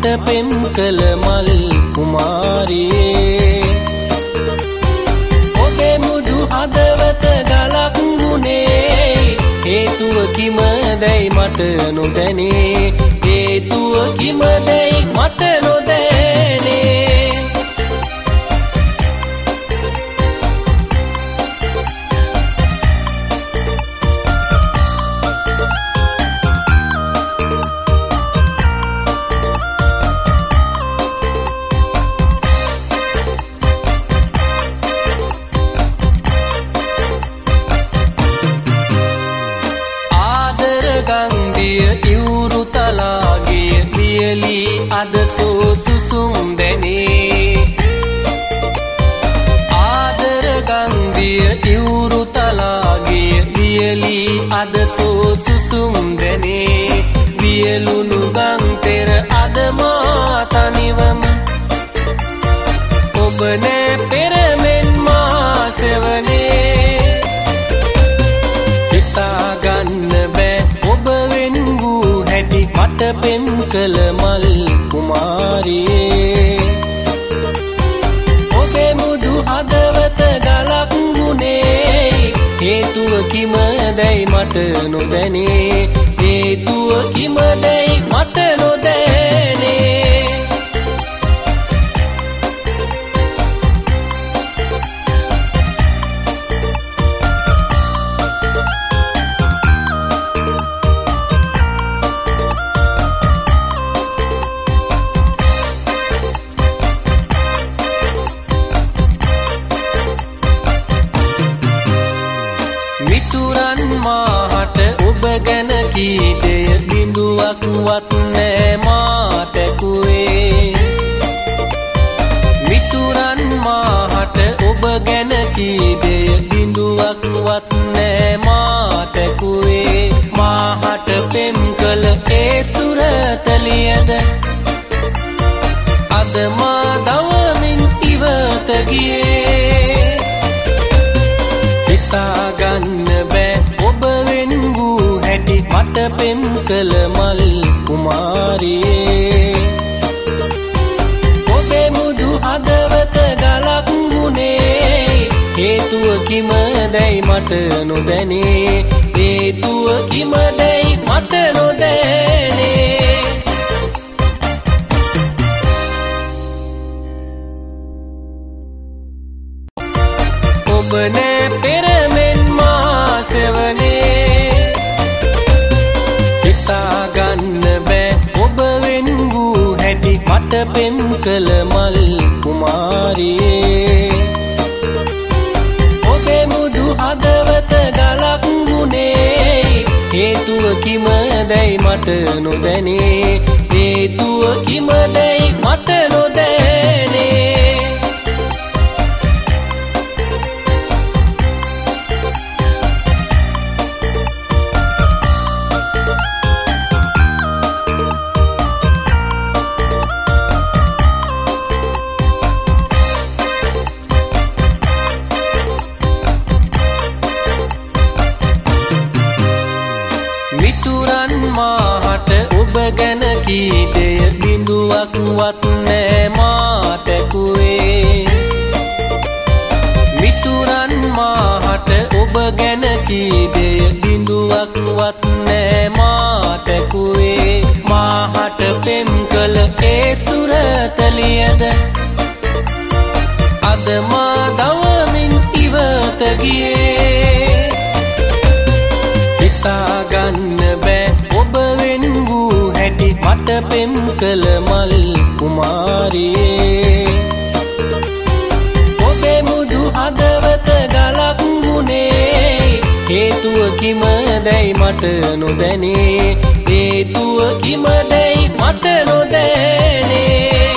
මට පෙම් කළ මල් කුමාරියේ ඔබේ මුදු හදවත ගලක් වුණේ හේතුව කිමදැයි මට නොදැනේ හේතුව කිමදැයි මට නොදැනේ ඉවුරු තලාගේ වියලි අද සුසුම් දැනේ ආදර ගන්දිය ඉවුරු තලාගේ වියලි අද සුසුම් දැනේ වියලුණු ගම් පෙර අද මා තනිවම ඔබ නෑ පෙරමෙන් මා සෙවනේ හිතා ගන්න බෑ ඔබ මට පෙම් කළ මල් කුමාරියේ ඔබේ මුදු හදවත ගලක් වුණේ හේතුව කිමදැයි මට නොදැනේ හේතුව කිමදැයි මට නොදැනේ මිතුරන් මාහට ඔබ ගැන කීදෙය බිඳුවක්වත් නෑ මාතකුවේ මිතුරන් මාහට ඔබ ගැන කීදෙය බිඳුවක්වත් නෑ මාතකුවේ මාහට පෙම් කළ ඒ සුරතලියද අද මා දවමින් ඉවත ගියේ හිතා ගන්න බෑ ඔබ වෙන් වූ හැටි මට පෙම් කළ මල් කුමාරියේ ඔබේ මුදු හදවත ගලක් වුණේ හේතුව කිමදැයි මට නොදැනේ හේතුව කිමදැයි මට නොදැනේ ඔබ නෑ පෙරමෙන් මා සෙවනේ හිතා ගන්න බෑ ඔබ වෙන් වූ හැටි මට පෙම් කළ මල් කුමාරියේ ඔබේ මුදු හදවත ගලක් වුණේ හේතුව කිමදැයි මට නොදැනේ හේතුව කිමදැයි මට නොදැනේ මිතුරන් මාහට ඔබ ගැන කීදෙය බිඳුවක්වත් නෑ මාතකුවේ මිතුරන් මාහට ඔබ ගැන කීදෙය බිඳුවක්වත් නෑ මාතකුවේ මාහට පෙම් කළ ඒ සුරතලියද අද මා දවමින් ඉවත ගියේ හිතා ගන්න බෑ ඔබ වෙන් වූ හැටි මට පෙම් කළ මල් කුමාරියේ ඔබේ මුදු හදවත ගලක් වුණේ හේතුව කිමදැයි මට නොදැනේ හේතුව කිමදැයි මට නොදැනේ